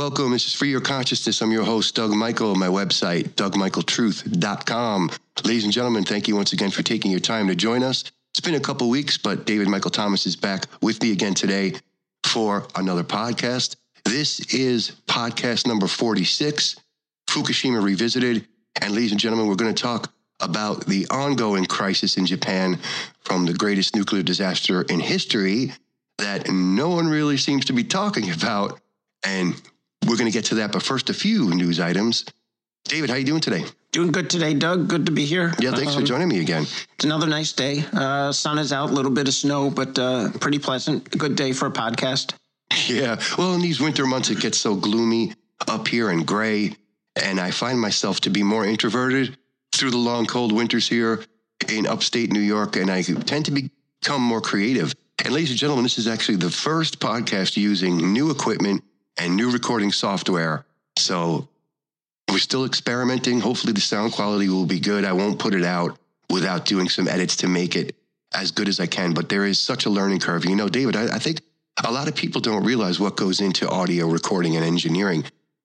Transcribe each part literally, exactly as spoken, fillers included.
welcome. This is Free Your Consciousness. I'm your host, Doug Michael. My website, doug michael truth dot com. Ladies and gentlemen, thank you once again for taking your time to join us. It's been a couple weeks, but David Michael Thomas is back with me again today for another podcast. This is podcast number forty-six, Fukushima Revisited. And ladies and gentlemen, we're going to talk about the ongoing crisis in Japan from the greatest nuclear disaster in history that no one really seems to be talking about. And we're going to get to that. But first, a few news items. David, how you doing today? Doing good today, Doug. Good to be here. Yeah, thanks um, for joining me again. It's another nice day. Uh, sun is out, a little bit of snow, but uh, pretty pleasant. A good day for a podcast. Yeah. Well, in these winter months, it gets so gloomy up here and gray. And I find myself to be more introverted through the long, cold winters here in upstate New York. And I tend to become more creative. And ladies and gentlemen, this is actually the first podcast using new equipment and new recording software. So we're still experimenting. Hopefully the sound quality will be good. I won't put it out without doing some edits to make it as good as I can. But there is such a learning curve. You know, David, I, I think a lot of people don't realize what goes into audio recording and engineering.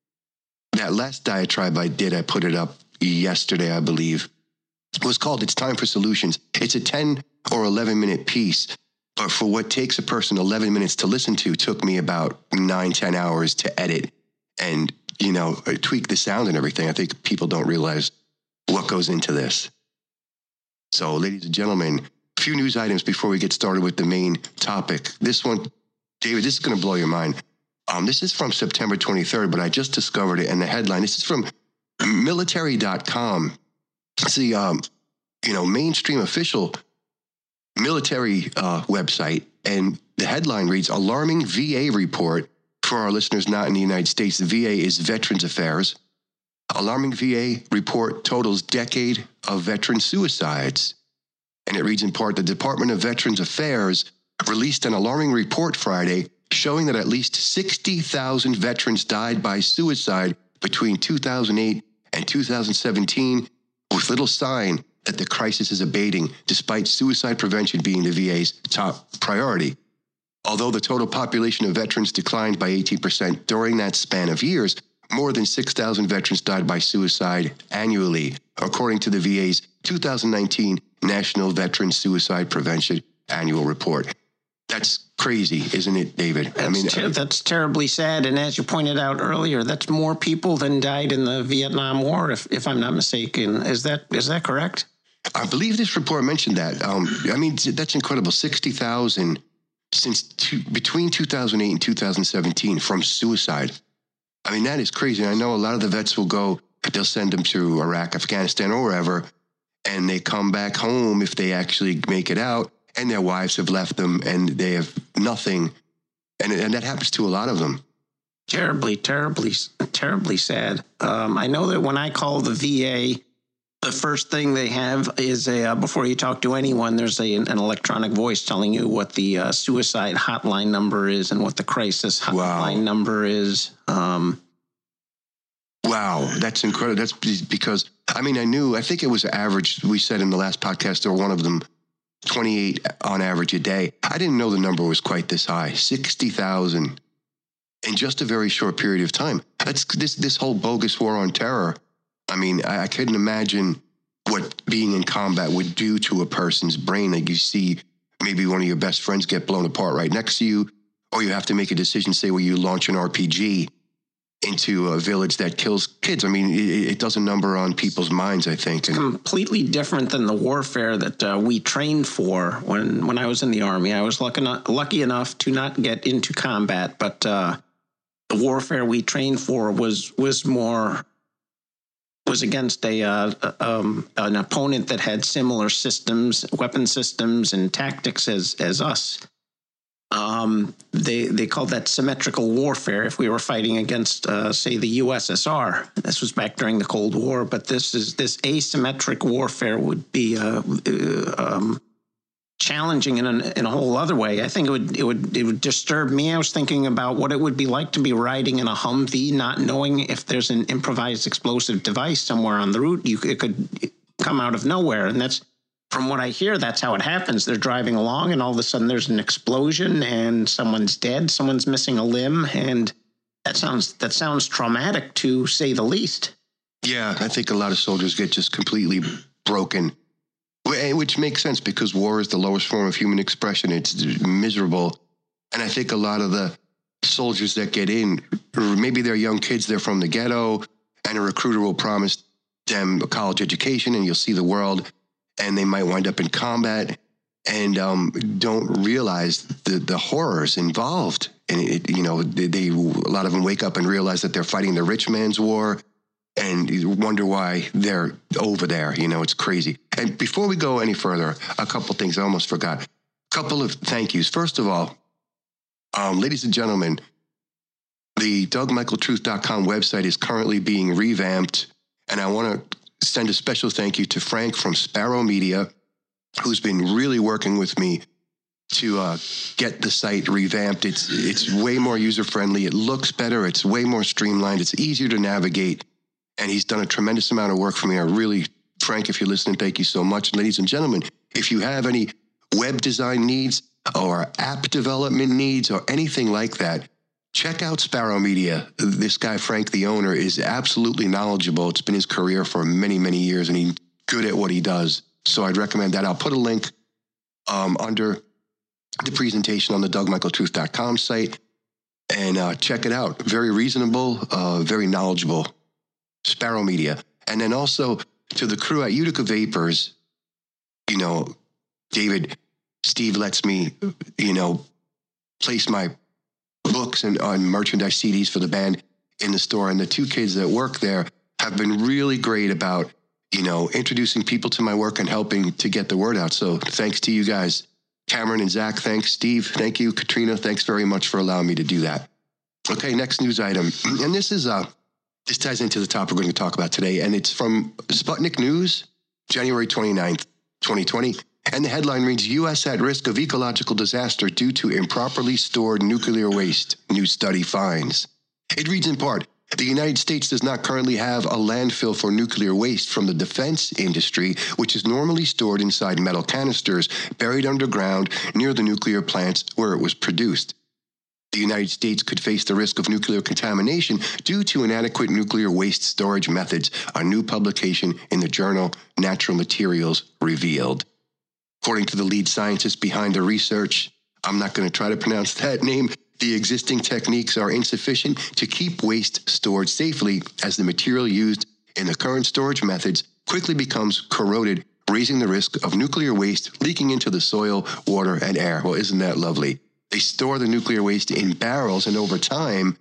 That last diatribe I did, I put it up yesterday, I believe. It was called It's Time for Solutions. It's a ten or eleven minute piece. But for what takes a person eleven minutes to listen to, took me about nine, ten hours to edit and, you know, tweak the sound and everything. I think people don't realize what goes into this. So, ladies and gentlemen, a few news items before we get started with the main topic. This one, David, this is going to blow your mind. Um, this is from September twenty-third, but I just discovered it. And the headline, this is from military dot com. It's the, um, you know, mainstream official military uh, website, and the headline reads, Alarming V A Report. For our listeners not in the United States, the V A is Veterans Affairs. Alarming V A Report totals decade of veteran suicides. And it reads in part, the Department of Veterans Affairs released an alarming report Friday showing that at least sixty thousand veterans died by suicide between two thousand eight and two thousand seventeen, with little sign that the crisis is abating, despite suicide prevention being the V A's top priority. Although the total population of veterans declined by eighteen percent during that span of years, more than six thousand veterans died by suicide annually, according to the V A's two thousand nineteen National Veteran Suicide Prevention Annual Report. That's crazy, isn't it, David? That's I mean, ter- that's terribly sad. And as you pointed out earlier, that's more people than died in the Vietnam War, if, if I'm not mistaken. Is that is that correct? I believe this report mentioned that. Um, I mean, that's incredible. sixty thousand since two, between two thousand eight and two thousand seventeen from suicide. I mean, that is crazy. I know a lot of the vets will go, they'll send them to Iraq, Afghanistan, or wherever, and they come back home if they actually make it out, and their wives have left them, and they have nothing. And, and that happens to a lot of them. Terribly, terribly, terribly sad. Um, I know that when I call the V A, the first thing they have is a, uh, before you talk to anyone, there's a, an electronic voice telling you what the uh, suicide hotline number is and what the crisis hotline wow. number is. Um, wow, that's incredible. That's because, I mean, I knew, I think it was average, we said in the last podcast, or one of them, twenty-eight on average a day. I didn't know the number was quite this high, sixty thousand in just a very short period of time. That's this, this whole bogus war on terror. I mean, I, I couldn't imagine what being in combat would do to a person's brain. Like you see maybe one of your best friends get blown apart right next to you, or you have to make a decision, say, where you launch an R P G into a village that kills kids. I mean, it, it does a number on people's minds, I think. It's completely different than the warfare that uh, we trained for when, when I was in the Army. I was lucky, not, lucky enough to not get into combat, but uh, the warfare we trained for was was more... was against a uh, um, an opponent that had similar systems, weapon systems, and tactics as as us. Um, they they called that symmetrical warfare. If we were fighting against, uh, say, the U S S R, this was back during the Cold War. But this is this asymmetric warfare would be uh, uh, um, challenging in a, in a whole other way. I think it would it would it would disturb me. I was thinking about what it would be like to be riding in a Humvee, not knowing if there's an improvised explosive device somewhere on the route. You it could come out of nowhere, and that's, from what I hear, that's how it happens. They're driving along, and all of a sudden there's an explosion, and someone's dead, someone's missing a limb, and That sounds that sounds traumatic, to say the least. Yeah, I think a lot of soldiers get just completely broken, which makes sense because war is the lowest form of human expression. It's miserable. And I think a lot of the soldiers that get in, or maybe they're young kids, they're from the ghetto, and a recruiter will promise them a college education and you'll see the world, and they might wind up in combat and um, don't realize the, the horrors involved. And, it, you know, they, they, a lot of them wake up and realize that they're fighting the rich man's war and you wonder why they're over there. You know, it's crazy. And before we go any further, a couple things I almost forgot. A couple of thank yous. First of all, um, ladies and gentlemen, the Doug Michael Truth dot com website is currently being revamped, and I want to send a special thank you to Frank from Sparrow Media, who's been really working with me to uh, get the site revamped. It's it's way more user-friendly. It looks better. It's way more streamlined. It's easier to navigate, and he's done a tremendous amount of work for me. I really, Frank, if you're listening, thank you so much. Ladies and gentlemen, if you have any web design needs or app development needs or anything like that, check out Sparrow Media. This guy, Frank, the owner, is absolutely knowledgeable. It's been his career for many, many years, and he's good at what he does. So I'd recommend that. I'll put a link um, under the presentation on the Doug Michael Truth dot com site, and uh, check it out. Very reasonable, uh, very knowledgeable. Sparrow Media. And then also to the crew at Utica Vapors, you know, David, Steve lets me, you know, place my books and on merchandise C Ds for the band in the store. And the two kids that work there have been really great about, you know, introducing people to my work and helping to get the word out. So thanks to you guys. Cameron and Zach, thanks. Steve, thank you. Katrina, thanks very much for allowing me to do that. Okay, next news item. And this is, uh, this ties into the topic we're going to talk about today. And it's from Sputnik News, January twenty-ninth, twenty twenty. And the headline reads, U S at risk of ecological disaster due to improperly stored nuclear waste, new study finds. It reads in part, the United States does not currently have a landfill for nuclear waste from the defense industry, which is normally stored inside metal canisters buried underground near the nuclear plants where it was produced. The United States could face the risk of nuclear contamination due to inadequate nuclear waste storage methods, a new publication in the journal Natural Materials revealed. According to the lead scientist behind the research, I'm not going to try to pronounce that name, the existing techniques are insufficient to keep waste stored safely as the material used in the current storage methods quickly becomes corroded, raising the risk of nuclear waste leaking into the soil, water, and air. Well, isn't that lovely? They store the nuclear waste in barrels, and over time,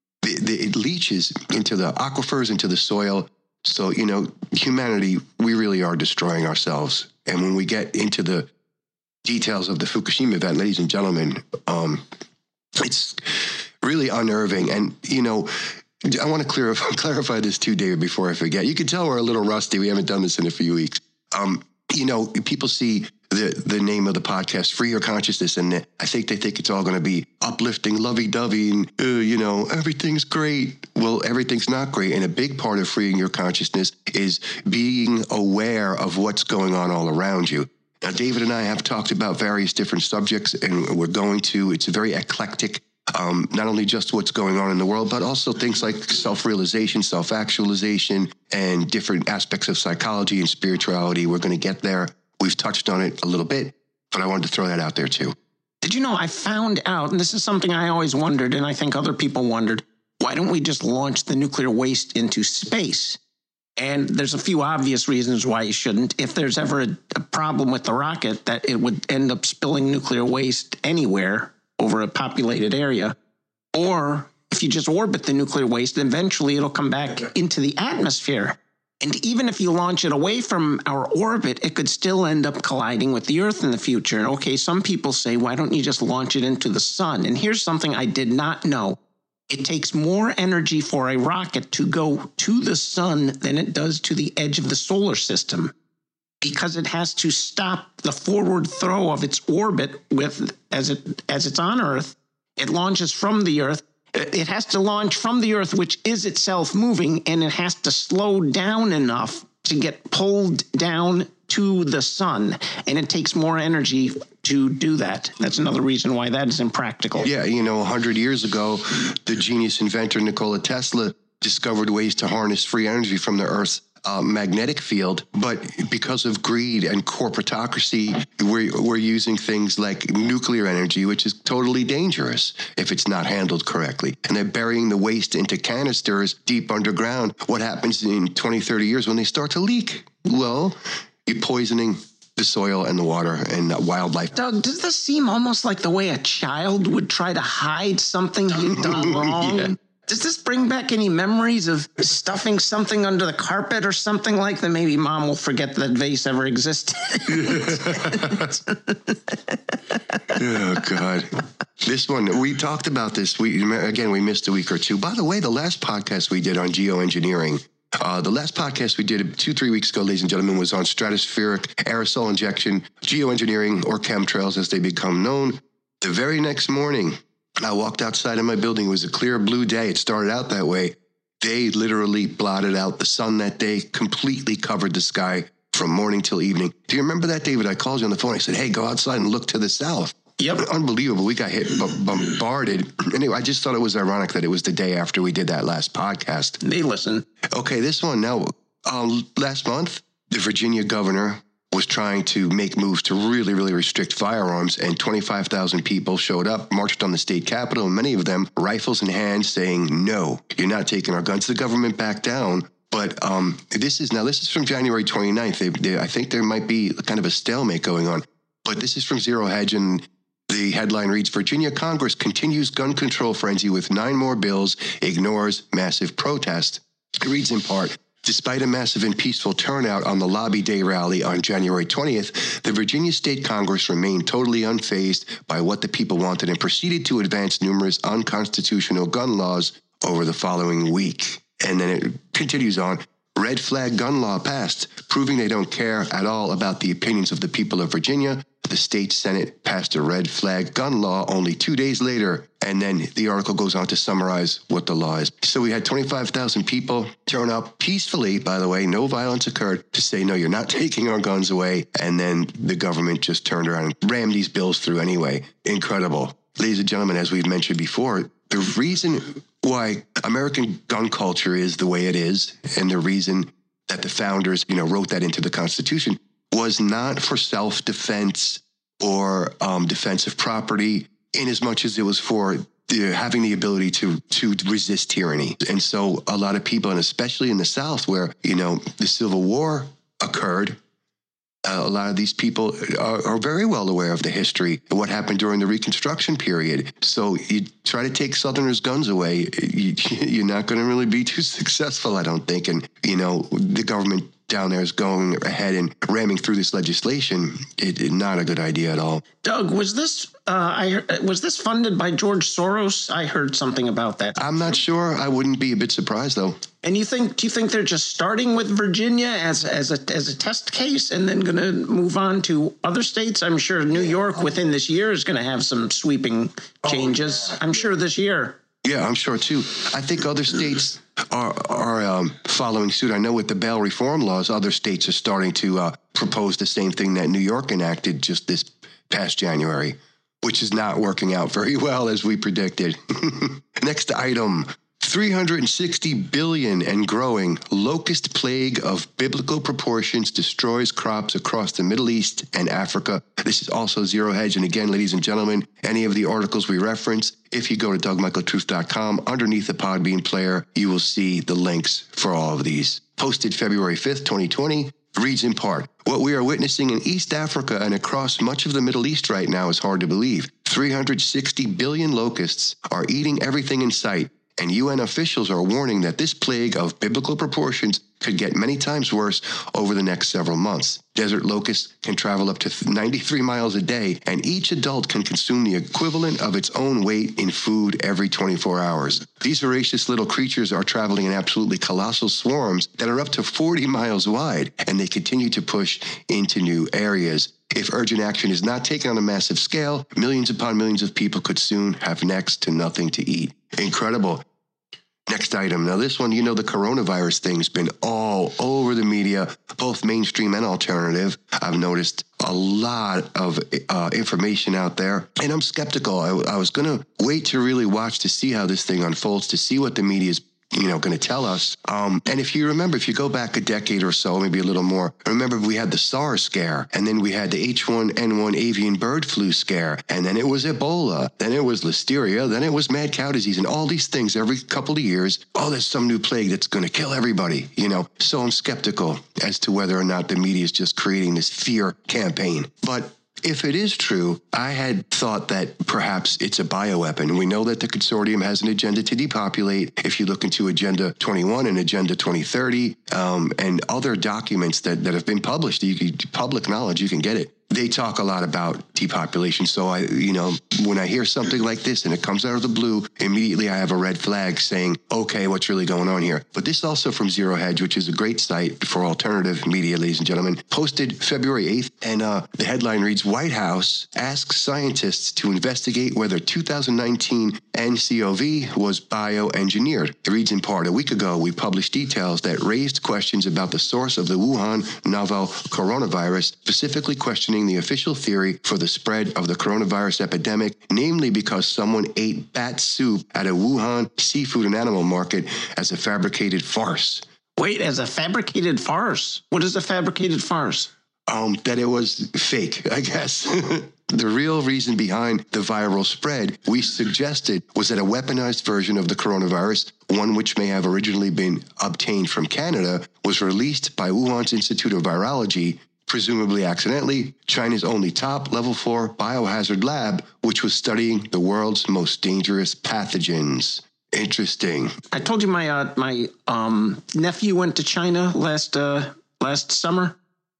it leaches into the aquifers, into the soil. So, you know, humanity, we really are destroying ourselves. And when we get into the details of the Fukushima event, ladies and gentlemen, um, it's really unnerving. And, you know, I want to clear, clarify this too, David, before I forget. You can tell we're a little rusty. We haven't done this in a few weeks. Um, you know, people see the, the name of the podcast, Free Your Consciousness, and I think they think it's all going to be uplifting, lovey-dovey, and, uh, you know, everything's great. Well, everything's not great. And a big part of freeing your consciousness is being aware of what's going on all around you. Now, David and I have talked about various different subjects, and we're going to, it's very eclectic, um, not only just what's going on in the world, but also things like self-realization, self-actualization, and different aspects of psychology and spirituality. We're going to get there. We've touched on it a little bit, but I wanted to throw that out there too. Did you know, I found out, and this is something I always wondered, and I think other people wondered, why don't we just launch the nuclear waste into space? And there's a few obvious reasons why you shouldn't. If there's ever a, a problem with the rocket, that it would end up spilling nuclear waste anywhere over a populated area. Or if you just orbit the nuclear waste, eventually it'll come back into the atmosphere. And even if you launch it away from our orbit, it could still end up colliding with the Earth in the future. And okay, some people say, why don't you just launch it into the sun? And here's something I did not know. It takes more energy for a rocket to go to the sun than it does to the edge of the solar system, because it has to stop the forward throw of its orbit with as it as it's on Earth. It launches from the Earth. It has to launch from the Earth, which is itself moving, and it has to slow down enough to get pulled down to the sun. And it takes more energy to do that. That's another reason why that is impractical. Yeah, you know, one hundred years ago, the genius inventor Nikola Tesla discovered ways to harness free energy from the Earth's uh, magnetic field. But because of greed and corporatocracy, we're, we're using things like nuclear energy, which is totally dangerous if it's not handled correctly. And they're burying the waste into canisters deep underground. What happens in twenty, thirty years when they start to leak? Well, you're poisoning the soil and the water and uh, wildlife. Doug, does this seem almost like the way a child would try to hide something he'd done wrong? Yeah. Does this bring back any memories of stuffing something under the carpet or something like that? Maybe mom will forget that vase ever existed. Oh, God. This one, we talked about this. We Again, we missed a week or two. By the way, the last podcast we did on geoengineering, Uh, the last podcast we did two, three weeks ago, ladies and gentlemen, was on stratospheric aerosol injection, geoengineering, or chemtrails as they become known. The very next morning, I walked outside of my building. It was a clear blue day. It started out that way. They literally blotted out the sun that day, completely covered the sky from morning till evening. Do you remember that, David? I called you on the phone. I said, hey, go outside and look to the south. Yep. Unbelievable. We got hit, b- bombarded. Anyway, I just thought it was ironic that it was the day after we did that last podcast. They listen. Okay, this one now. Um, last month, the Virginia governor was trying to make moves to really, really restrict firearms, and twenty-five thousand people showed up, marched on the state capitol, and many of them rifles in hand saying, no, you're not taking our guns. The government backed down. But um, this is now, this is from January twenty-ninth. They, they, I think there might be kind of a stalemate going on. But this is from Zero Hedge, and the headline reads, Virginia Congress continues gun control frenzy with nine more bills, ignores massive protest. It reads in part, despite a massive and peaceful turnout on the Lobby Day rally on January twentieth, the Virginia State Congress remained totally unfazed by what the people wanted and proceeded to advance numerous unconstitutional gun laws over the following week. And then it continues on. Red flag gun law passed, proving they don't care at all about the opinions of the people of Virginia. The state Senate passed a red flag gun law only two days later. And then the article goes on to summarize what the law is. So we had twenty-five thousand people turn up peacefully, by the way, no violence occurred, to say, no, you're not taking our guns away. And then the government just turned around and rammed these bills through anyway. Incredible. Ladies and gentlemen, as we've mentioned before, the reason why American gun culture is the way it is, and the reason that the founders, you know, wrote that into the Constitution, was not for self-defense or um, defense of property, in as much as it was for the, having the ability to to resist tyranny. And so a lot of people, and especially in the South, where, you know, the Civil War occurred, Uh, a lot of these people are, are very well aware of the history and what happened during the Reconstruction period. So you try to take Southerners' guns away, you, you're not going to really be too successful, I don't think. And, you know, the government down there is going ahead and ramming through this legislation. It, it not a good idea at all. Doug, was this uh, I was this funded by George Soros? I heard something about that. I'm not sure. I wouldn't be a bit surprised, though. And you think? Do you think they're just starting with Virginia as as a as a test case, and then going to move on to other states? I'm sure New York within this year is going to have some sweeping changes. I'm sure this year. Yeah, I'm sure too. I think other states are are um, following suit. I know with the bail reform laws, other states are starting to uh, propose the same thing that New York enacted just this past January, which is not working out very well as we predicted. Next item. three hundred sixty billion and growing. Locust plague of biblical proportions destroys crops across the Middle East and Africa. This is also Zero Hedge. And again, ladies and gentlemen, any of the articles we reference, if you go to doug michael truth dot com, underneath the Podbean player, you will see the links for all of these. Posted February fifth, twenty twenty, reads in part, what we are witnessing in East Africa and across much of the Middle East right now is hard to believe. three hundred sixty billion locusts are eating everything in sight. And U N officials are warning that this plague of biblical proportions could get many times worse over the next several months. Desert locusts can travel up to ninety-three miles a day, and each adult can consume the equivalent of its own weight in food every twenty-four hours. These voracious little creatures are traveling in absolutely colossal swarms that are up to forty miles wide, and they continue to push into new areas. If urgent action is not taken on a massive scale, millions upon millions of people could soon have next to nothing to eat. Incredible. Next item. Now, this one, you know, the coronavirus thing's been all over the media, both mainstream and alternative. I've noticed a lot of uh, information out there, and I'm skeptical. I, I was going to wait to really watch to see how this thing unfolds, to see what the media is you know, going to tell us. Um, and if you remember, if you go back a decade or so, maybe a little more, remember we had the SARS scare, and then we had the H one N one avian bird flu scare, and then it was Ebola, then it was listeria, then it was mad cow disease, and all these things every couple of years. Oh, there's some new plague that's going to kill everybody, you know. So I'm skeptical as to whether or not the media is just creating this fear campaign. But if it is true, I had thought that perhaps it's a bioweapon. We know that the consortium has an agenda to depopulate. If you look into Agenda twenty-one and Agenda twenty thirty um, and other documents that, that have been published, you can, public knowledge, you can get it. They talk a lot about depopulation. So I, you know, when I hear something like this and it comes out of the blue, immediately I have a red flag saying, okay, what's really going on here? But this also from Zero Hedge, which is a great site for alternative media, ladies and gentlemen, posted February eighth. And uh, the headline reads, White House asks scientists to investigate whether two thousand nineteen N C O V was bioengineered. It reads in part, a week ago, we published details that raised questions about the source of the Wuhan novel coronavirus, specifically questioning the official theory for the spread of the coronavirus epidemic, namely because someone ate bat soup at a Wuhan seafood and animal market as a fabricated farce. Wait, as a fabricated farce? What is a fabricated farce? Um, that it was fake, I guess. The real reason behind the viral spread, we suggested, was that a weaponized version of the coronavirus, one which may have originally been obtained from Canada, was released by Wuhan's Institute of Virology, presumably accidentally, China's only top level four biohazard lab, which was studying the world's most dangerous pathogens. Interesting. I told you my uh, my um, nephew went to China last uh, last summer.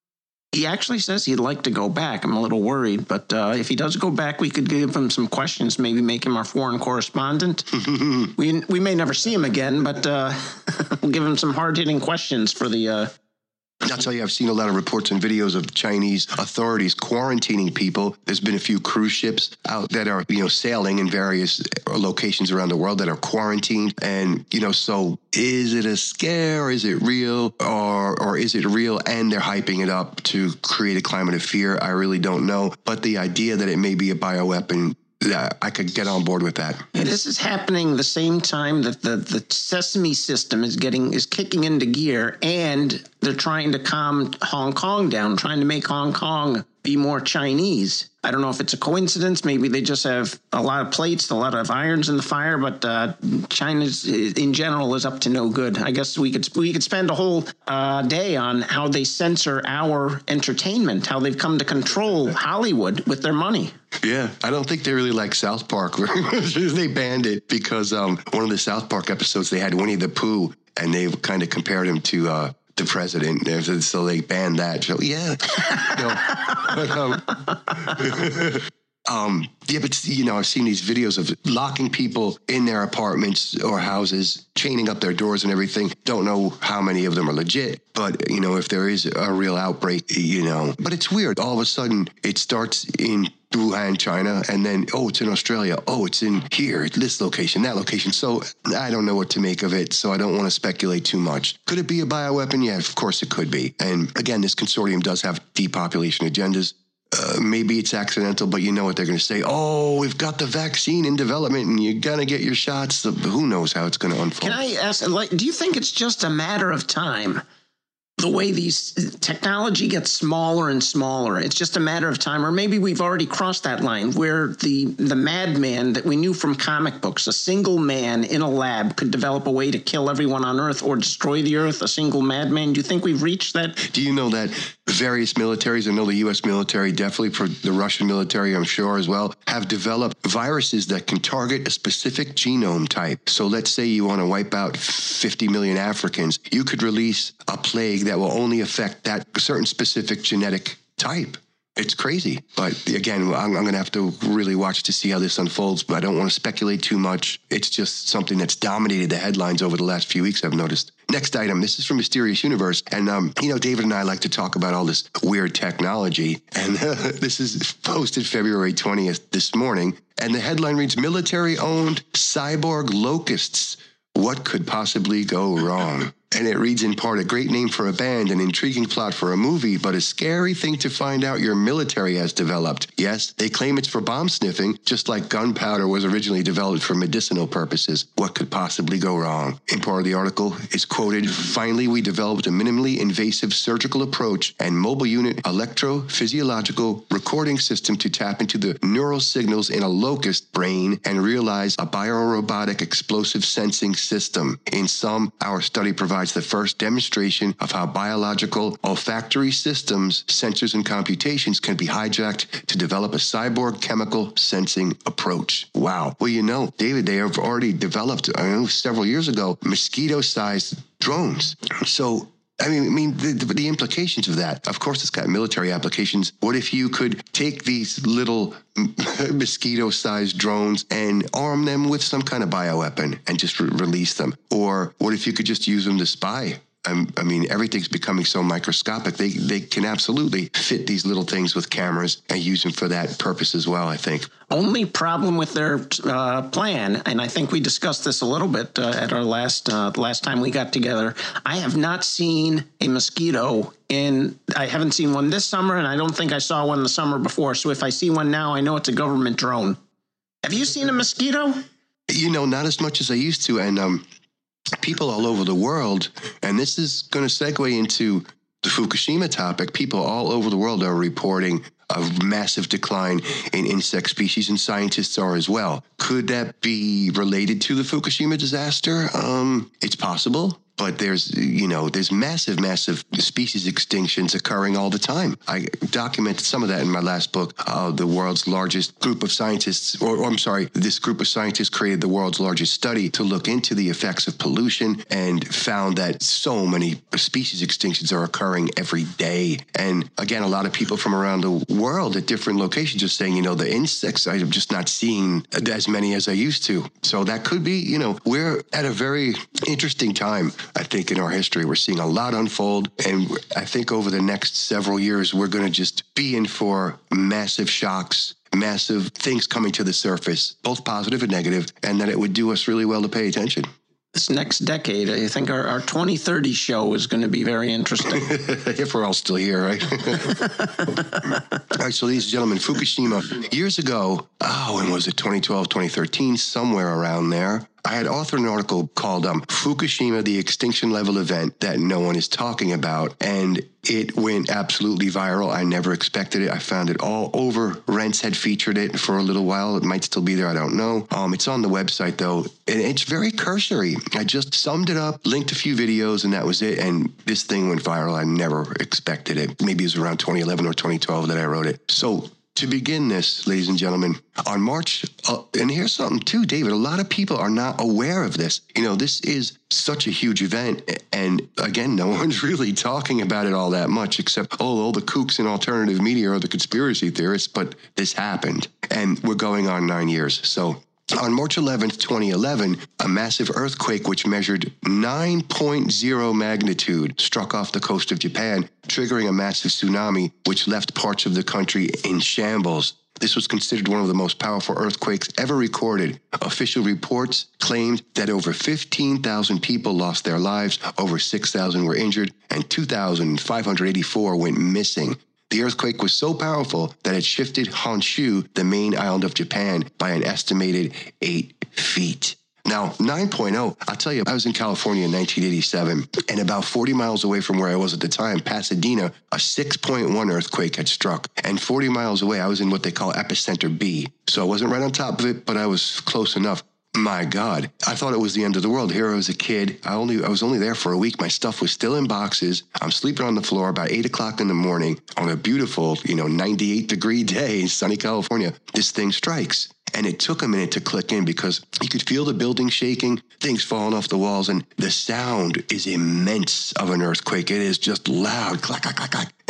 He actually says he'd like to go back. I'm a little worried, but uh, if he does go back, we could give him some questions, maybe make him our foreign correspondent. we we may never see him again, but uh, we'll give him some hard-hitting questions for the... Uh, I'll tell you, I've seen a lot of reports and videos of Chinese authorities quarantining people. There's been a few cruise ships out that are, you know, sailing in various locations around the world that are quarantined. And, you know, so is it a scare? Is it real? Or, or is it real and they're hyping it up to create a climate of fear? I really don't know. But the idea that it may be a bioweapon, yeah, I could get on board with that. Yeah, this is happening the same time that the, the Sesame system is getting is kicking into gear, and they're trying to calm Hong Kong down, trying to make Hong Kong be more Chinese. I don't know if it's a coincidence. Maybe they just have a lot of plates, a lot of irons in the fire, but uh, China's in general is up to no good. I guess we could we could spend a whole uh, day on how they censor our entertainment, how they've come to control Hollywood with their money. Yeah, I don't think they really like South Park very much. They banned it because um, one of the South Park episodes, they had Winnie the Pooh, and they kind of compared him to uh, the president. So they banned that. So, yeah. No, but, um, um, yeah, but, you know, I've seen these videos of locking people in their apartments or houses, chaining up their doors and everything. Don't know how many of them are legit, but, you know, if there is a real outbreak, you know. But it's weird. All of a sudden, it starts in Wuhan, China, and then, oh, it's in Australia. Oh, it's in here, this location, that location. So I don't know what to make of it, so I don't want to speculate too much. Could it be a bioweapon? Yeah, of course it could be. And again, this consortium does have depopulation agendas. Uh, maybe it's accidental, but you know what they're going to say. Oh, we've got the vaccine in development and you're going to get your shots. So who knows how it's going to unfold. Can I ask, like, do you think it's just a matter of time? The way these technology gets smaller and smaller, it's just a matter of time, or maybe we've already crossed that line where the the madman that we knew from comic books, a single man in a lab could develop a way to kill everyone on Earth or destroy the Earth, a single madman. Do you think we've reached that? Do you know that various militaries, I know the U S military, definitely for the Russian military, I'm sure as well, have developed viruses that can target a specific genome type. So let's say you want to wipe out fifty million Africans, you could release a plague that will only affect that certain specific genetic type. It's crazy. But again, I'm, I'm going to have to really watch to see how this unfolds, but I don't want to speculate too much. It's just something that's dominated the headlines over the last few weeks, I've noticed. Next item, this is from Mysterious Universe. And, um, you know, David and I like to talk about all this weird technology. And uh, this is posted February twentieth this morning. And the headline reads, military-owned cyborg locusts What could possibly go wrong? And it reads in part, a great name for a band, an intriguing plot for a movie, but a scary thing to find out your military has developed. Yes, they claim it's for bomb sniffing, just like gunpowder was originally developed for medicinal purposes. What could possibly go wrong? In part of the article is quoted, finally, we developed a minimally invasive surgical approach and mobile unit electrophysiological recording system to tap into the neural signals in a locust brain and realize a biorobotic explosive sensing system. In sum, our study provides the first demonstration of how biological olfactory systems, sensors, and computations can be hijacked to develop a cyborg chemical sensing approach. Wow. Well, you know, David, they have already developed, I know, several years ago, mosquito-sized drones. So I mean, I mean the, the, the implications of that, of course, it's got military applications. What if you could take these little mosquito-sized drones and arm them with some kind of bioweapon and just re- release them? Or what if you could just use them to spy? Um, I mean, everything's becoming so microscopic. They they can absolutely fit these little things with cameras and use them for that purpose as well, I think. Only problem with their uh, plan, and I think we discussed this a little bit uh, at our last uh, last time we got together, I have not seen a mosquito in, I haven't seen one this summer, and I don't think I saw one the summer before. So if I see one now, I know it's a government drone. Have you seen a mosquito? You know, not as much as I used to, and um. people all over the world, and this is going to segue into the Fukushima topic, people all over the world are reporting a massive decline in insect species, and scientists are as well. Could that be related to the Fukushima disaster? Um, it's possible. But there's, you know, there's massive, massive species extinctions occurring all the time. I documented some of that in my last book. Uh, the world's largest group of scientists, or, or I'm sorry, this group of scientists created the world's largest study to look into the effects of pollution and found that so many species extinctions are occurring every day. And again, a lot of people from around the world at different locations are saying, you know, the insects, I'm just not seeing as many as I used to. So that could be, you know, we're at a very interesting time. I think in our history, we're seeing a lot unfold. And I think over the next several years, we're going to just be in for massive shocks, massive things coming to the surface, both positive and negative, and that it would do us really well to pay attention. This next decade, I think our, our twenty thirty show is going to be very interesting. If we're all still here, right? All right, so ladies and gentlemen, Fukushima, years ago, oh, when was it, twenty twelve, twenty thirteen, somewhere around there, I had authored an article called um, Fukushima, the Extinction Level Event That No One Is Talking About, and it went absolutely viral. I never expected it. I found it all over. Rents had featured it for a little while. It might still be there. I don't know. Um, it's on the website, though, and it's very cursory. I just summed it up, linked a few videos, and that was it. And this thing went viral. I never expected it. Maybe it was around twenty eleven or twenty twelve that I wrote it. So to begin this, ladies and gentlemen, on March, uh, and here's something too, David, a lot of people are not aware of this. You know, this is such a huge event. And again, no one's really talking about it all that much, except, oh, all the kooks in alternative media are the conspiracy theorists, but this happened. And we're going on nine years. So on March eleventh, twenty eleven, a massive earthquake which measured nine point oh magnitude struck off the coast of Japan, triggering a massive tsunami which left parts of the country in shambles. This was considered one of the most powerful earthquakes ever recorded. Official reports claimed that over fifteen thousand people lost their lives, over six thousand were injured, and two thousand five hundred eighty-four went missing. The earthquake was so powerful that it shifted Honshu, the main island of Japan, by an estimated eight feet. Now, nine point oh, I'll tell you, I was in California in nineteen eighty-seven, and about forty miles away from where I was at the time, Pasadena, a six point one earthquake had struck. And forty miles away, I was in what they call epicenter B. So I wasn't right on top of it, but I was close enough. My God, I thought it was the end of the world. Here I was a kid. I only I was only there for a week. My stuff was still in boxes. I'm sleeping on the floor about eight o'clock in the morning on a beautiful, you know, ninety-eight degree day in sunny California. This thing strikes. And it took a minute to click in because you could feel the building shaking, things falling off the walls, and the sound is immense of an earthquake. It is just loud, clack, clack, clack, clack.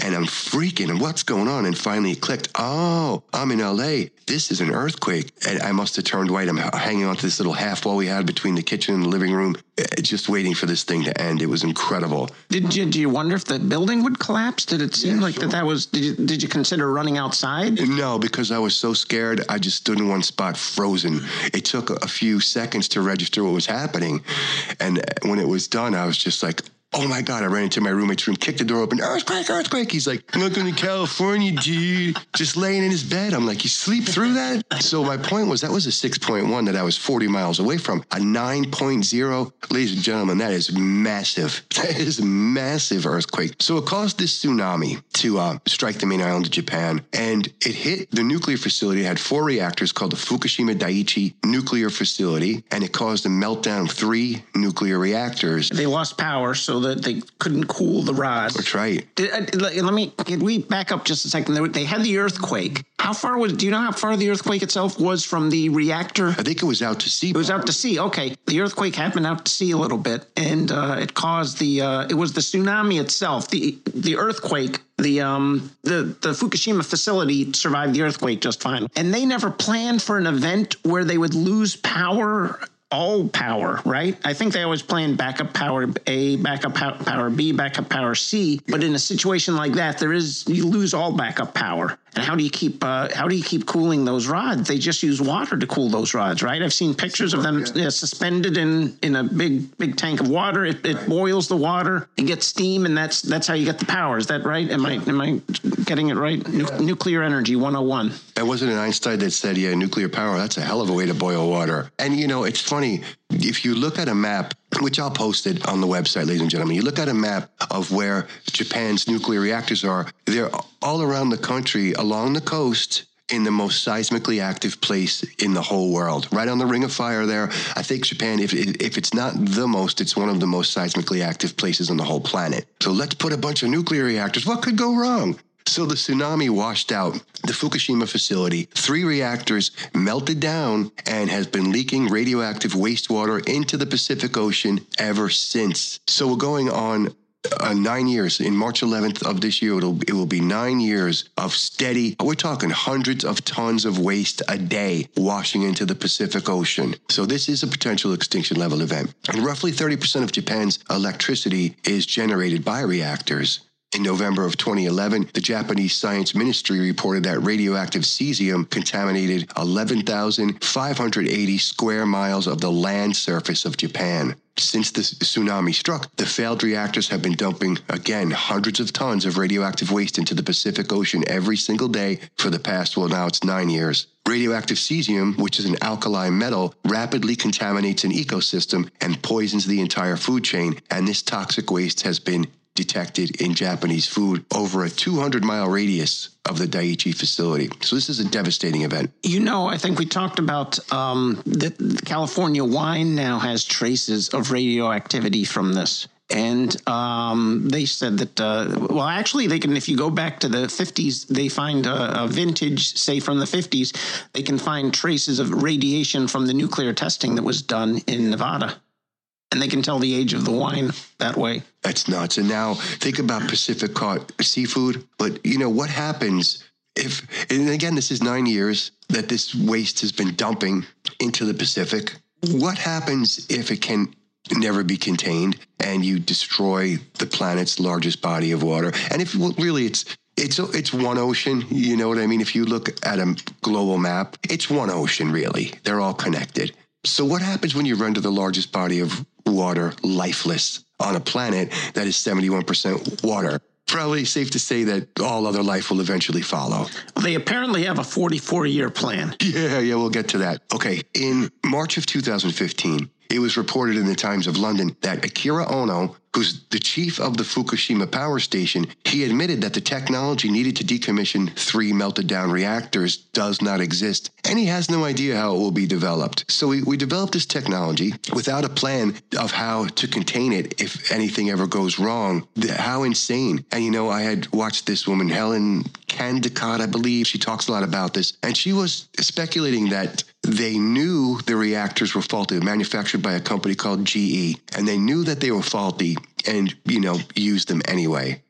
And I'm freaking, and what's going on? And finally it clicked. Oh, I'm in L A. This is an earthquake. And I must have turned white. I'm hanging on to this little half wall we had between the kitchen and the living room, just waiting for this thing to end. It was incredible. Did you, do you wonder if the building would collapse? Did it seem yeah, like sure. that that was, did you, did you consider running outside? No, because I was so scared. I just stood in one spot frozen. It took a few seconds to register what was happening. And when it was done, I was just like, oh my God, I ran into my roommate's room, kicked the door open, earthquake, earthquake. He's like, welcome to California, dude. Just laying in his bed. I'm like, you sleep through that? So my point was, that was a six point one that I was forty miles away from. A nine point oh, ladies and gentlemen, that is massive. That is a massive earthquake. So it caused this tsunami to uh, strike the main island of Japan. And it hit the nuclear facility. It had four reactors called the Fukushima Daiichi Nuclear Facility. And it caused a meltdown of three nuclear reactors. They lost power, so that they couldn't cool the rods. That's right. Did, uh, let me, can we back up just a second? They had the earthquake. How far was, do you know how far the earthquake itself was from the reactor? I think it was out to sea. It was out to sea. Okay. The earthquake happened out to sea a little bit, and uh, it caused the, uh, it was the tsunami itself. The the earthquake, the um the, the Fukushima facility survived the earthquake just fine. And they never planned for an event where they would lose power, all power, right? I think they always plan backup power A, backup power B, backup power C. But in a situation like that, there is, you lose all backup power. And how do you keep uh, how do you keep cooling those rods? They just use water to cool those rods, right? I've seen pictures of them yeah. uh, suspended in, in a big big tank of water. It, it right. boils the water, you get steam, and that's that's how you get the power. Is that right? Am I am I getting it right? Nu- yeah. Nuclear energy one oh one. That wasn't an Einstein that said, yeah, nuclear power, that's a hell of a way to boil water. And, you know, it's funny, if you look at a map, which I'll post it on the website, ladies and gentlemen, you look at a map of where Japan's nuclear reactors are, they're all around the country, along the coast, in the most seismically active place in the whole world, right on the Ring of Fire there. I think Japan, if if it's not the most, it's one of the most seismically active places on the whole planet. So let's put a bunch of nuclear reactors. What could go wrong? So the tsunami washed out the Fukushima facility. Three reactors melted down and has been leaking radioactive wastewater into the Pacific Ocean ever since. So we're going on uh, nine years. In March eleventh of this year, it'll, it will be nine years of steady, we're talking hundreds of tons of waste a day washing into the Pacific Ocean. So this is a potential extinction level event. And roughly thirty percent of Japan's electricity is generated by reactors. In November of twenty eleven, the Japanese Science Ministry reported that radioactive cesium contaminated eleven thousand five hundred eighty square miles of the land surface of Japan. Since the tsunami struck, the failed reactors have been dumping, again, hundreds of tons of radioactive waste into the Pacific Ocean every single day for the past, well, now it's nine years. Radioactive cesium, which is an alkali metal, rapidly contaminates an ecosystem and poisons the entire food chain, and this toxic waste has been detected in Japanese food over a two hundred mile radius of the Daiichi facility. So this is a devastating event. You know, I think we talked about um, that California wine now has traces of radioactivity from this. And um, they said that, uh, well, actually, they can, if you go back to the fifties, they find a, a vintage, say from the fifties, they can find traces of radiation from the nuclear testing that was done in Nevada. And they can tell the age of the wine that way. That's nuts. And now think about Pacific caught seafood. But, you know, what happens if, and again, this is nine years that this waste has been dumping into the Pacific. What happens if it can never be contained and you destroy the planet's largest body of water? And if well, really it's It's it's one ocean, you know what I mean? If you look at a global map, it's one ocean, really. They're all connected. So what happens when you render the largest body of water lifeless on a planet that is seventy-one percent water? Probably safe to say that all other life will eventually follow. Well, they apparently have a forty-four year plan. Yeah, yeah, we'll get to that. Okay, in March of two thousand fifteen, it was reported in the Times of London that Akira Ono, who's the chief of the Fukushima power station, he admitted that the technology needed to decommission three melted down reactors does not exist, and he has no idea how it will be developed. So we, we developed this technology without a plan of how to contain it if anything ever goes wrong. How insane. And you know, I had watched this woman, Helen Candicott, I believe. She talks a lot about this, and she was speculating that they knew the reactors were faulty, manufactured by a company called G E, and they knew that they were faulty and, you know, used them anyway.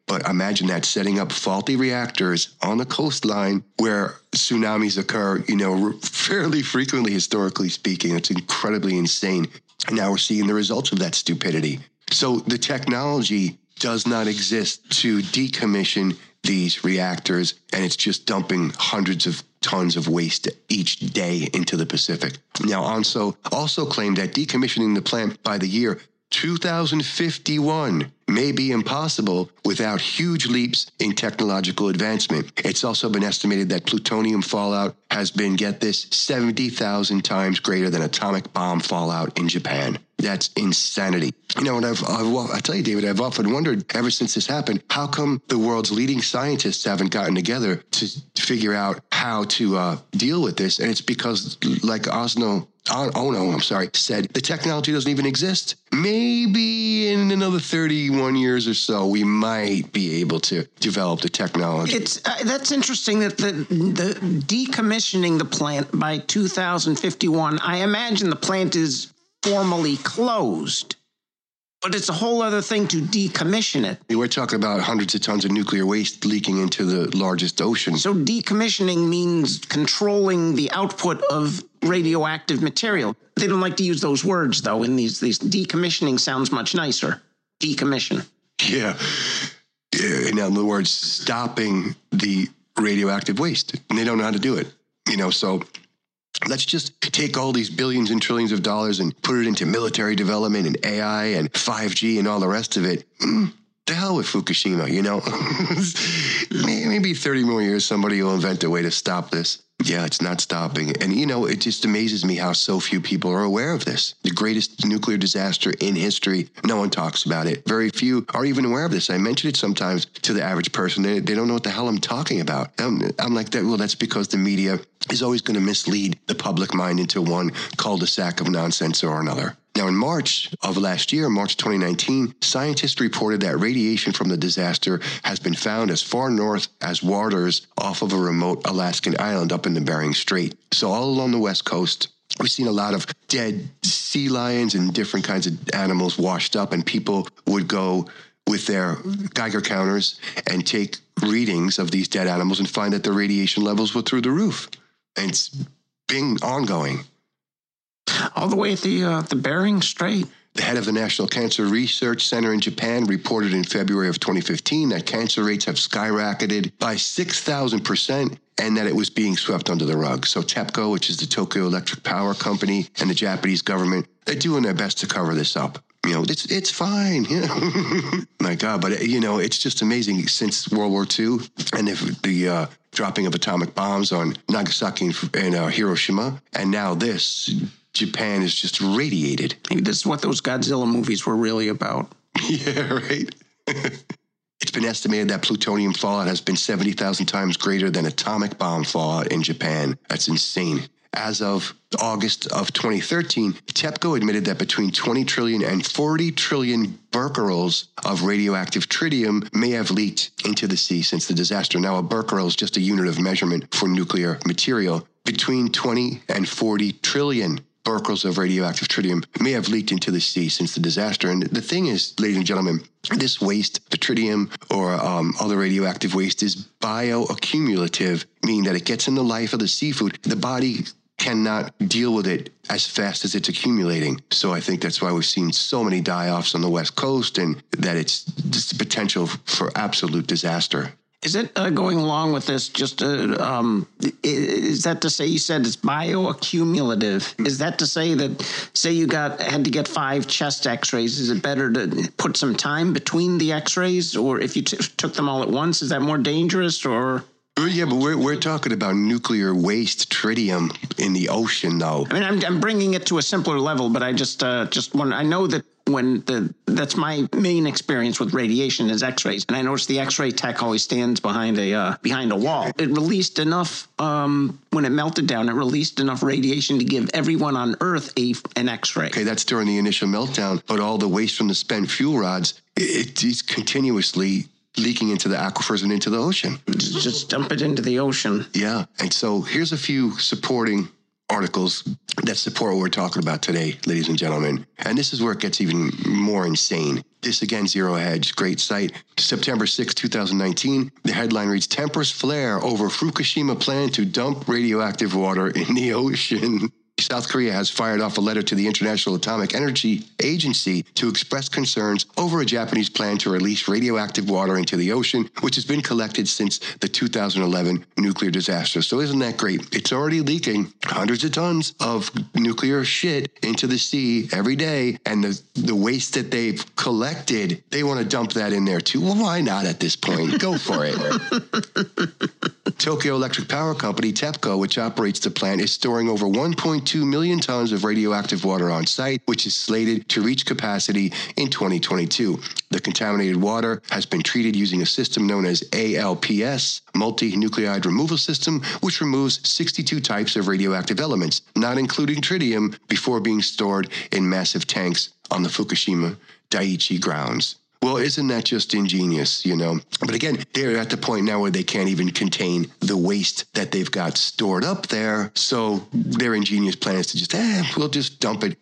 But imagine that, setting up faulty reactors on the coastline where tsunamis occur, you know, fairly frequently, historically speaking. It's incredibly insane. And now we're seeing the results of that stupidity. So the technology does not exist to decommission these reactors, and it's just dumping hundreds of tons of waste each day into the Pacific. Now, ONSO also claimed that decommissioning the plant by the year two thousand fifty-one may be impossible without huge leaps in technological advancement. It's also been estimated that plutonium fallout has been, get this, seventy thousand times greater than atomic bomb fallout in Japan. That's insanity. You know, and I've, I've, I tell you, David, I've often wondered ever since this happened, how come the world's leading scientists haven't gotten together to figure out how to uh, deal with this? And it's because, like Osno, Oh no, I'm sorry, said the technology doesn't even exist. Maybe in another thirty-one years or so, we might be able to develop the technology. It's uh, that's interesting that the the decommissioning the plant by two thousand fifty-one. I imagine the plant is formally closed, but it's a whole other thing to decommission it. We're talking about hundreds of tons of nuclear waste leaking into the largest ocean. So decommissioning means controlling the output of radioactive material. They don't like to use those words, though, in these, these decommissioning sounds much nicer. Decommission. Yeah. yeah. In other words, stopping the radioactive waste. And they don't know how to do it. You know, so let's just take all these billions and trillions of dollars and put it into military development and A I and five G and all the rest of it. Mm, the hell with Fukushima, you know? Maybe thirty more years, somebody will invent a way to stop this. Yeah, it's not stopping. And, you know, it just amazes me how so few people are aware of this. The greatest nuclear disaster in history. No one talks about it. Very few are even aware of this. I mention it sometimes to the average person. They, they don't know what the hell I'm talking about. I'm, I'm like, that. Well, that's because the media is always going to mislead the public mind into one cul-de-sac of nonsense or another. Now, in March of last year, March twenty nineteen, scientists reported that radiation from the disaster has been found as far north as waters off of a remote Alaskan island up in the Bering Strait. So all along the West Coast, we've seen a lot of dead sea lions and different kinds of animals washed up, and people would go with their Geiger counters and take readings of these dead animals and find that the radiation levels were through the roof. And it's been ongoing. All the way at the uh, the Bering Strait. The head of the National Cancer Research Center in Japan reported in February of twenty fifteen that cancer rates have skyrocketed by six thousand percent and that it was being swept under the rug. So TEPCO, which is the Tokyo Electric Power Company, and the Japanese government, they're doing their best to cover this up. You know, it's it's fine. Yeah. My God, but, you know, it's just amazing since World War Two and the, the uh, dropping of atomic bombs on Nagasaki and uh, Hiroshima, and now this, Japan is just radiated. Maybe this is what those Godzilla movies were really about. Yeah, right. It's been estimated that plutonium fallout has been seventy thousand times greater than atomic bomb fallout in Japan. That's insane. As of August of twenty thirteen, TEPCO admitted that between twenty trillion and forty trillion becquerels of radioactive tritium may have leaked into the sea since the disaster. Now, a becquerel is just a unit of measurement for nuclear material. Between twenty and forty trillion becquerels of radioactive tritium may have leaked into the sea since the disaster. And the thing is, ladies and gentlemen, this waste, the tritium or um, other radioactive waste, is bioaccumulative, meaning that it gets in the life of the seafood. The body cannot deal with it as fast as it's accumulating. So I think that's why we've seen so many die-offs on the West Coast, and that it's just the potential for absolute disaster. Is it uh, going along with this? Just uh, um, is that to say, you said it's bioaccumulative? Is that to say that, say you got had to get five chest X-rays, is it better to put some time between the X-rays, or if you t- took them all at once, is that more dangerous? Or yeah, but we're we're talking about nuclear waste, tritium in the ocean, though. I mean, I'm I'm bringing it to a simpler level, but I just uh, just want I know that. When the that's my main experience with radiation is X-rays, and I notice the X-ray tech always stands behind a uh, behind a wall. It released enough um, when it melted down. It released enough radiation to give everyone on Earth a an X-ray. Okay, that's during the initial meltdown, but all the waste from the spent fuel rods, it, it's continuously leaking into the aquifers and into the ocean. Just, just dump it into the ocean. Yeah, and so here's a few supporting articles that support what we're talking about today, ladies and gentlemen. And this is where it gets even more insane. This again, Zero Hedge, great site. September sixth, twenty nineteen, the headline reads, Tempers flare over Fukushima plan to dump radioactive water in the ocean. South Korea has fired off a letter to the International Atomic Energy Agency to express concerns over a Japanese plan to release radioactive water into the ocean, which has been collected since the two thousand eleven nuclear disaster. So isn't that great? It's already leaking hundreds of tons of nuclear shit into the sea every day, and the, the waste that they've collected, they want to dump that in there too. Well, why not at this point? Go for it. Tokyo Electric Power Company, TEPCO, which operates the plant, is storing over one point two million tons of radioactive water on site, which is slated to reach capacity in twenty twenty-two. The contaminated water has been treated using a system known as A L P S, Multi-Nuclide Removal System, which removes sixty-two types of radioactive elements, not including tritium, before being stored in massive tanks on the Fukushima Daiichi grounds. Well, isn't that just ingenious, you know? But again, they're at the point now where they can't even contain the waste that they've got stored up there. So their ingenious plan is to just, eh, we'll just dump it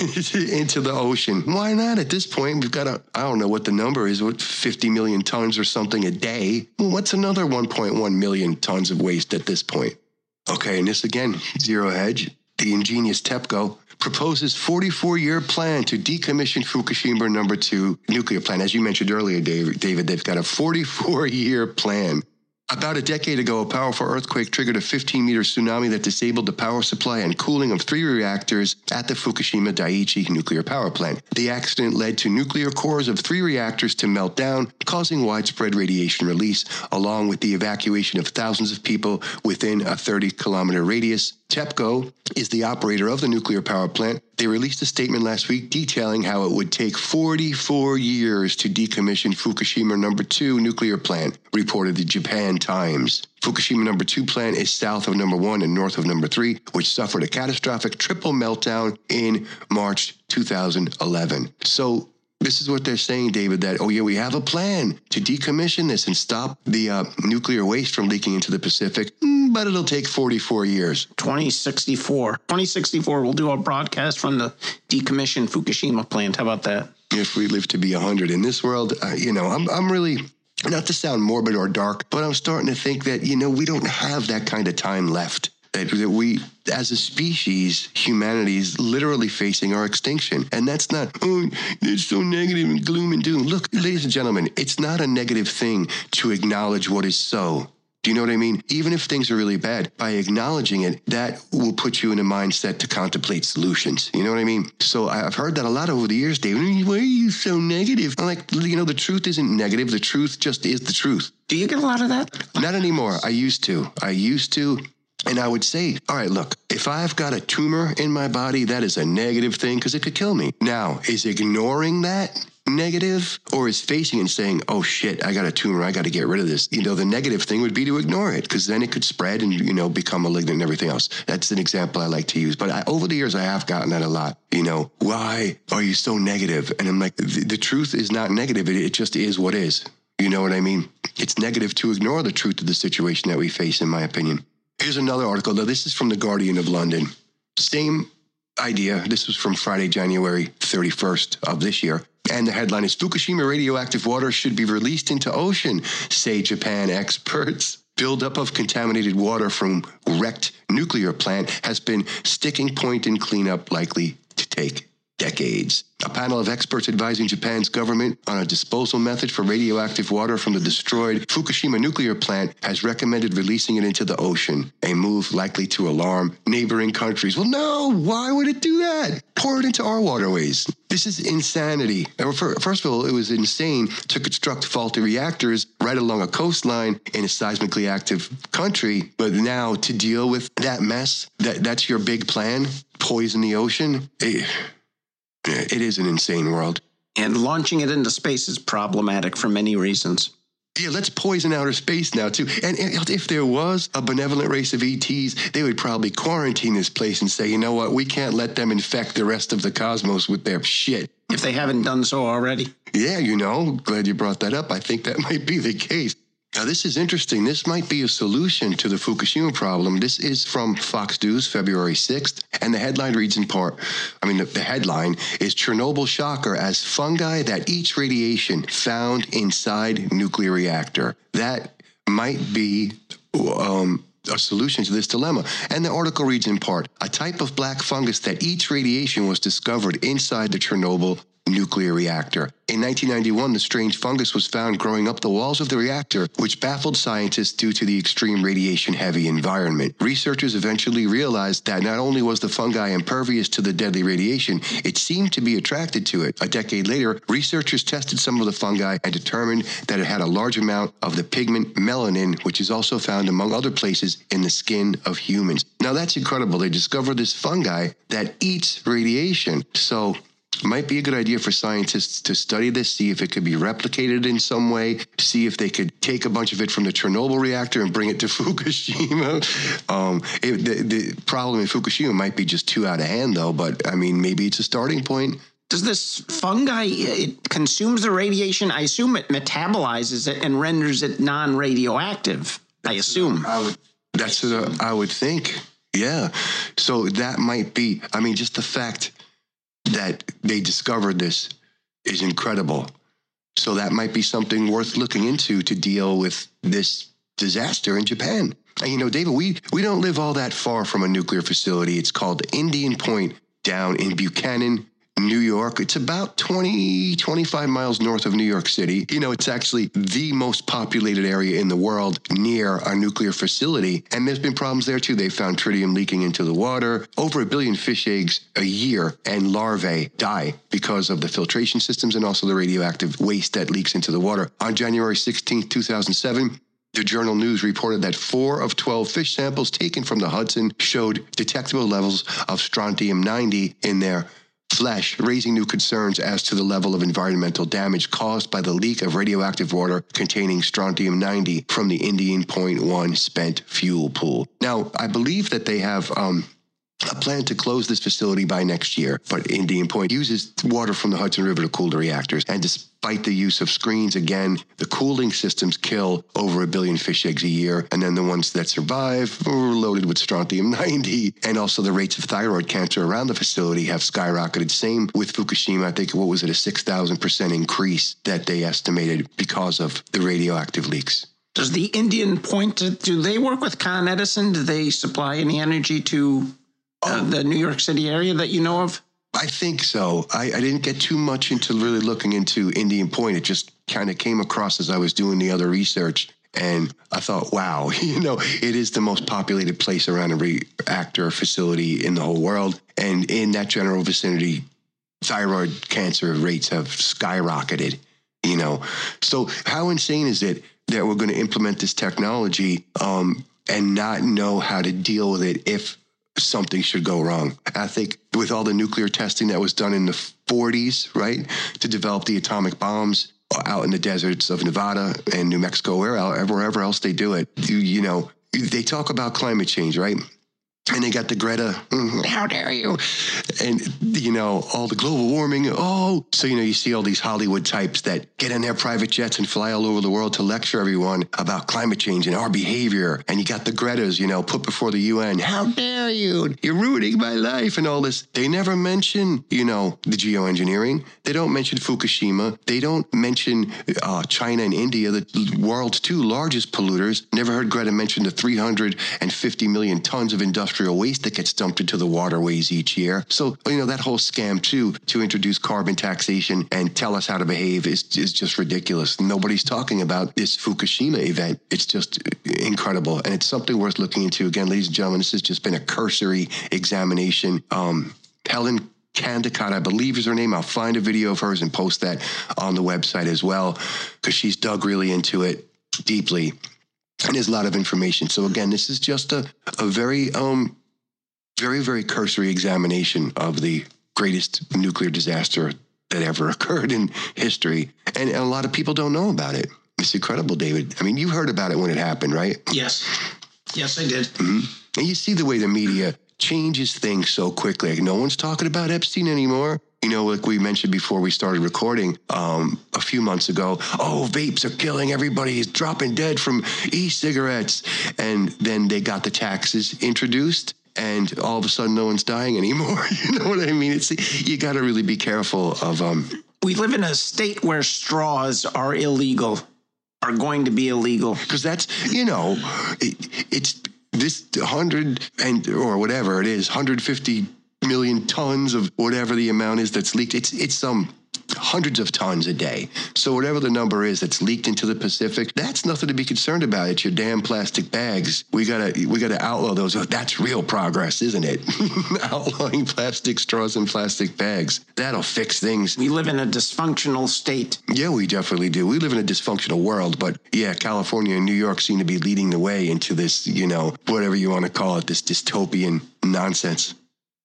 into the ocean. Why not at this point? We've got a, I don't know what the number is, what, fifty million tons or something a day. Well, what's another one point one million tons of waste at this point? Okay, and this again, Zero Hedge, the ingenious TEPCO, proposes forty-four-year plan to decommission Fukushima number two nuclear plant. As you mentioned earlier, David, they've got a forty-four-year plan. About a decade ago, a powerful earthquake triggered a fifteen-meter tsunami that disabled the power supply and cooling of three reactors at the Fukushima Daiichi nuclear power plant. The accident led to nuclear cores of three reactors to melt down, causing widespread radiation release, along with the evacuation of thousands of people within a thirty-kilometer radius. TEPCO is the operator of the nuclear power plant. They released a statement last week detailing how it would take forty-four years to decommission Fukushima number two nuclear plant, reported the Japan Times. Fukushima number two plant is south of number one and north of number three, which suffered a catastrophic triple meltdown in March two thousand eleven. So this is what they're saying, David, that, oh, yeah, we have a plan to decommission this and stop the uh, nuclear waste from leaking into the Pacific, but it'll take forty-four years. twenty sixty-four. twenty sixty-four, we'll do a broadcast from the decommissioned Fukushima plant. How about that? If we live to be one hundred in this world, uh, you know, I'm, I'm really, not to sound morbid or dark, but I'm starting to think that, you know, we don't have that kind of time left. That, that we, as a species, humanity is literally facing our extinction. And that's not, oh, it's so negative and gloom and doom. Look, ladies and gentlemen, it's not a negative thing to acknowledge what is so. Do you know what I mean? Even if things are really bad, by acknowledging it, that will put you in a mindset to contemplate solutions. You know what I mean? So I've heard that a lot over the years, David. Why are you so negative? I'm like, you know, the truth isn't negative. The truth just is the truth. Do you get a lot of that? Not anymore. I used to. I used to. And I would say, all right, look, if I've got a tumor in my body, that is a negative thing because it could kill me. Now, is ignoring that negative, or is facing and saying, oh shit, I got a tumor, I got to get rid of this? You know, the negative thing would be to ignore it, because then it could spread and, you know, become malignant and everything else. That's an example I like to use. But I, over the years, I have gotten that a lot. You know, why are you so negative? And I'm like, the, the truth is not negative. It, it just is what is. You know what I mean? It's negative to ignore the truth of the situation that we face, in my opinion. Here's another article, though. This is from the Guardian of London. Same idea. This was from Friday, January thirty-first of this year. And the headline is, Fukushima radioactive water should be released into ocean, say Japan experts. Buildup of contaminated water from wrecked nuclear plant has been sticking point in cleanup, likely to take decades. A panel of experts advising Japan's government on a disposal method for radioactive water from the destroyed Fukushima nuclear plant has recommended releasing it into the ocean, a move likely to alarm neighboring countries. Well, no, why would it do that? Pour it into our waterways. This is insanity. First of all, it was insane to construct faulty reactors right along a coastline in a seismically active country, but now to deal with that mess, that, that's your big plan? Poison the ocean? It, It is an insane world. And launching it into space is problematic for many reasons. Yeah, let's poison outer space now, too. And if there was a benevolent race of E Ts, they would probably quarantine this place and say, you know what, we can't let them infect the rest of the cosmos with their shit. If they haven't done so already. Yeah, you know, glad you brought that up. I think that might be the case. Now, this is interesting. This might be a solution to the Fukushima problem. This is from Fox News, February sixth, and the headline reads in part, I mean, the, the headline is Chernobyl shocker as fungi that eats radiation found inside nuclear reactor. That might be um, a solution to this dilemma. And the article reads in part, a type of black fungus that eats radiation was discovered inside the Chernobyl nuclear reactor. In nineteen ninety-one, the strange fungus was found growing up the walls of the reactor, which baffled scientists due to the extreme radiation-heavy environment. Researchers eventually realized that not only was the fungi impervious to the deadly radiation, it seemed to be attracted to it. A decade later, researchers tested some of the fungi and determined that it had a large amount of the pigment melanin, which is also found among other places in the skin of humans. Now, that's incredible. They discovered this fungi that eats radiation. So might be a good idea for scientists to study this, see if it could be replicated in some way, see if they could take a bunch of it from the Chernobyl reactor and bring it to Fukushima. Um, it, the, the problem in Fukushima might be just too out of hand, though, but I mean, maybe it's a starting point. Does this fungi, it consumes the radiation? I assume it metabolizes it and renders it non-radioactive, I assume. I would, that's what I would think, yeah. So that might be, I mean, just the fact that they discovered this is incredible. So that might be something worth looking into to deal with this disaster in Japan. And you know, David, we, we don't live all that far from a nuclear facility. It's called Indian Point down in Buchanan, New York. It's about twenty, twenty-five miles north of New York City. You know, it's actually the most populated area in the world near our nuclear facility. And there's been problems there too. They found tritium leaking into the water. Over a billion fish eggs a year and larvae die because of the filtration systems and also the radioactive waste that leaks into the water. On January sixteenth, two thousand seven, the Journal News reported that four of twelve fish samples taken from the Hudson showed detectable levels of strontium ninety in their flesh, raising new concerns as to the level of environmental damage caused by the leak of radioactive water containing strontium ninety from the Indian Point one spent fuel pool. Now, I believe that they have um, a plan to close this facility by next year, but Indian Point uses water from the Hudson River to cool the reactors. And despite the use of screens, again, the cooling systems kill over a billion fish eggs a year. And then the ones that survive are loaded with strontium ninety. And also the rates of thyroid cancer around the facility have skyrocketed. Same with Fukushima. I think, what was it, a six thousand percent increase that they estimated because of the radioactive leaks. Does the Indian Point, do they work with Con Edison? Do they supply any energy to Uh, the New York City area that you know of? I think so. I, I didn't get too much into really looking into Indian Point. It just kind of came across as I was doing the other research. And I thought, wow, you know, it is the most populated place around a reactor facility in the whole world. And in that general vicinity, thyroid cancer rates have skyrocketed, you know. So how insane is it that we're going to implement this technology um, and not know how to deal with it if something should go wrong? I think with all the nuclear testing that was done in the forties, right, to develop the atomic bombs out in the deserts of Nevada and New Mexico, wherever, wherever else they do it, you, you know, they talk about climate change, right? And they got the Greta, how dare you? And, you know, all the global warming. Oh, so, you know, you see all these Hollywood types that get in their private jets and fly all over the world to lecture everyone about climate change and our behavior. And you got the Gretas, you know, put before the U N. How dare you? You're ruining my life and all this. They never mention, you know, the geoengineering. They don't mention Fukushima. They don't mention uh, China and India, the world's two largest polluters. Never heard Greta mention the three hundred fifty million tons of industrial waste that gets dumped into the waterways each year. So, you know, that whole scam too, to introduce carbon taxation and tell us how to behave is, is just ridiculous. Nobody's talking about this Fukushima event. It's just incredible. And it's something worth looking into. Again, ladies and gentlemen, this has just been a cursory examination. Um, Helen Candicott, I believe is her name. I'll find a video of hers and post that on the website as well, because she's dug really into it deeply. And there's a lot of information. So again, this is just a, a very, um, very, very cursory examination of the greatest nuclear disaster that ever occurred in history. And, and a lot of people don't know about it. It's incredible, David. I mean, you heard about it when it happened, right? Yes. Yes, I did. Mm-hmm. And you see the way the media changes things so quickly. Like, no one's talking about Epstein anymore. You know, like we mentioned before we started recording um, a few months ago, oh, vapes are killing everybody. He's dropping dead from e-cigarettes. And then they got the taxes introduced. And all of a sudden, no one's dying anymore. You know what I mean? It's you got to really be careful of. Um, we live in a state where straws are illegal, are going to be illegal. Because that's, you know, it, it's this hundred and or whatever it is, one hundred fifty million tons of whatever the amount is that's leaked. It's it's some. Um, hundreds of tons a day. So whatever the number is that's leaked into the Pacific, that's nothing to be concerned about. It's your damn plastic bags. We gotta we gotta outlaw those. That's real progress, isn't it? Outlawing plastic straws and plastic bags. That'll fix things. We live in a dysfunctional state. Yeah, we definitely do. We live in a dysfunctional world, but yeah, California and New York seem to be leading the way into this, you know, whatever you want to call it, this dystopian nonsense.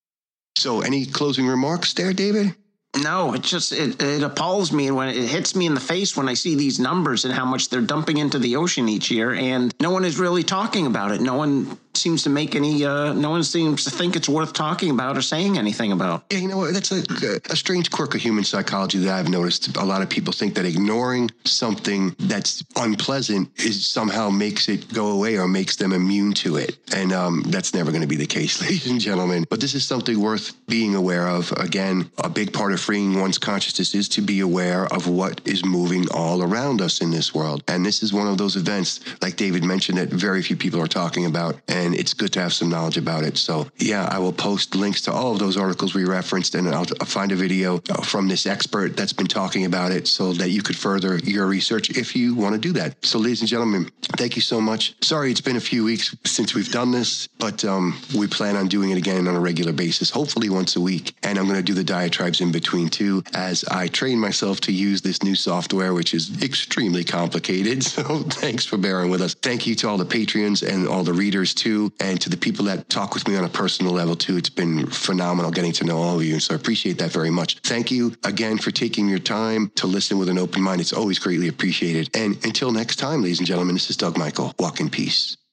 So any closing remarks there, David? No, it just it, it appalls me when it hits me in the face when I see these numbers and how much they're dumping into the ocean each year, and no one is really talking about it. No one seems to make any. Uh, no one seems to think it's worth talking about or saying anything about. Yeah, you know what? That's a, a strange quirk of human psychology that I've noticed. A lot of people think that ignoring something that's unpleasant is somehow makes it go away or makes them immune to it, and um, that's never going to be the case, ladies and gentlemen. But this is something worth being aware of. Again, a big part of freeing one's consciousness is to be aware of what is moving all around us in this world. And this is one of those events, like David mentioned, that very few people are talking about. And it's good to have some knowledge about it. So yeah, I will post links to all of those articles we referenced, and I'll find a video from this expert that's been talking about it so that you could further your research if you want to do that. So ladies and gentlemen, thank you so much. Sorry, it's been a few weeks since we've done this, but um, we plan on doing it again on a regular basis, hopefully once a week. And I'm going to do the diatribes in between too, as I train myself to use this new software, which is extremely complicated. So thanks for bearing with us. Thank you to all the Patreons and all the readers too, and to the people that talk with me on a personal level too. It's been phenomenal getting to know all of you. So I appreciate that very much. Thank you again for taking your time to listen with an open mind. It's always greatly appreciated. And until next time, ladies and gentlemen, this is Doug Michael. Walk in peace.